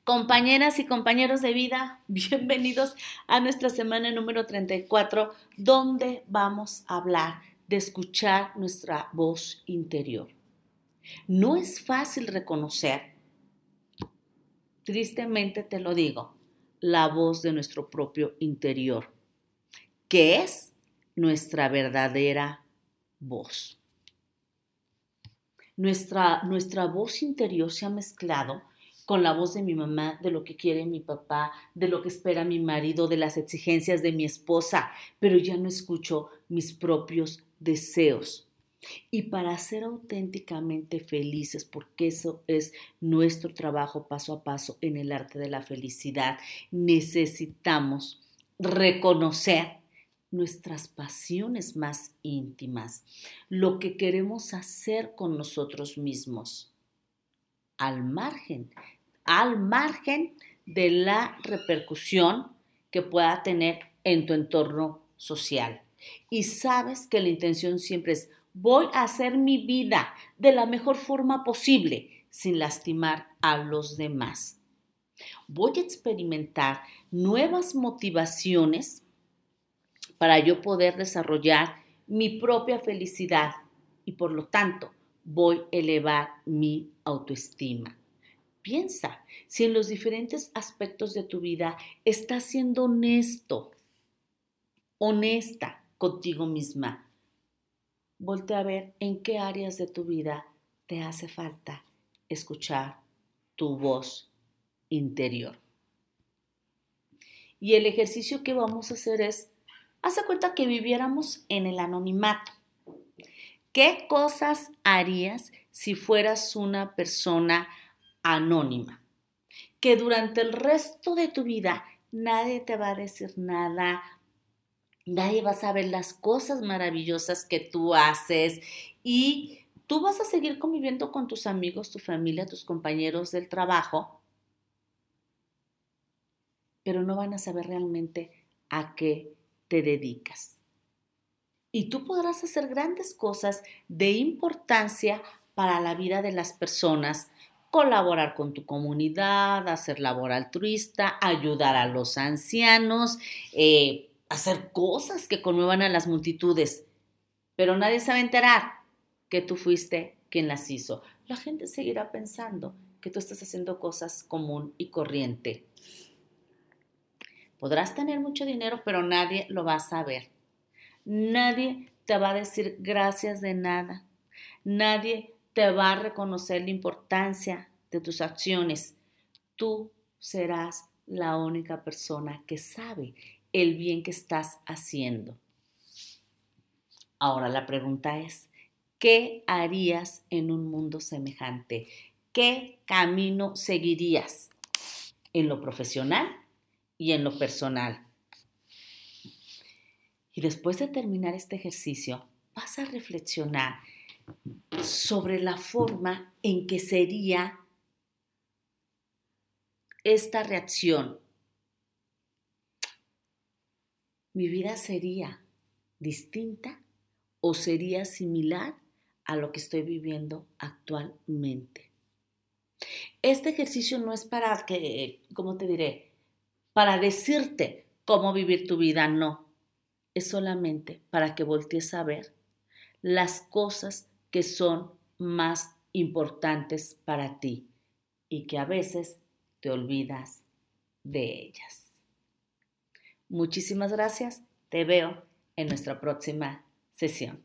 Compañeras y compañeros de vida, bienvenidos a nuestra semana número 34, donde vamos a hablar de escuchar nuestra voz interior. No es fácil reconocer, tristemente te lo digo, la voz de nuestro propio interior, que es nuestra verdadera voz. Nuestra voz interior se ha mezclado con la voz de mi mamá, de lo que quiere mi papá, de lo que espera mi marido, de las exigencias de mi esposa, pero ya no escucho mis propios deseos. Y para ser auténticamente felices, porque eso es nuestro trabajo paso a paso en el arte de la felicidad, necesitamos reconocer nuestras pasiones más íntimas, lo que queremos hacer con nosotros mismos, al margen de la repercusión que pueda tener en tu entorno social. Y sabes que la intención siempre es, voy a hacer mi vida de la mejor forma posible, sin lastimar a los demás. Voy a experimentar nuevas motivaciones para yo poder desarrollar mi propia felicidad y por lo tanto voy a elevar mi autoestima. Piensa si en los diferentes aspectos de tu vida estás siendo honesta contigo misma. Voltea a ver en qué áreas de tu vida te hace falta escuchar tu voz interior. Y el ejercicio que vamos a hacer es, haz de cuenta que viviéramos en el anonimato. ¿Qué cosas harías si fueras una persona anónima? Que durante el resto de tu vida nadie te va a decir nada, nadie va a saber las cosas maravillosas que tú haces y tú vas a seguir conviviendo con tus amigos, tu familia, tus compañeros del trabajo, pero no van a saber realmente a qué te dedicas. Y tú podrás hacer grandes cosas de importancia para la vida de las personas, colaborar con tu comunidad, hacer labor altruista, ayudar a los ancianos, hacer cosas que conmuevan a las multitudes. Pero nadie se va a enterar que tú fuiste quien las hizo. La gente seguirá pensando que tú estás haciendo cosas común y corriente. Podrás tener mucho dinero, pero nadie lo va a saber. Nadie te va a decir gracias de nada. Nadie te va a reconocer la importancia de tus acciones. Tú serás la única persona que sabe el bien que estás haciendo. Ahora la pregunta es, ¿qué harías en un mundo semejante? ¿Qué camino seguirías en lo profesional y en lo personal? Y después de terminar este ejercicio, vas a reflexionar sobre la forma en que sería esta reacción. ¿Mi vida sería distinta o sería similar a lo que estoy viviendo actualmente? Este ejercicio no es para que, ¿cómo te diré? Para decirte cómo vivir tu vida, no. Es solamente para que voltees a ver las cosas que son más importantes para ti y que a veces te olvidas de ellas. Muchísimas gracias. Te veo en nuestra próxima sesión.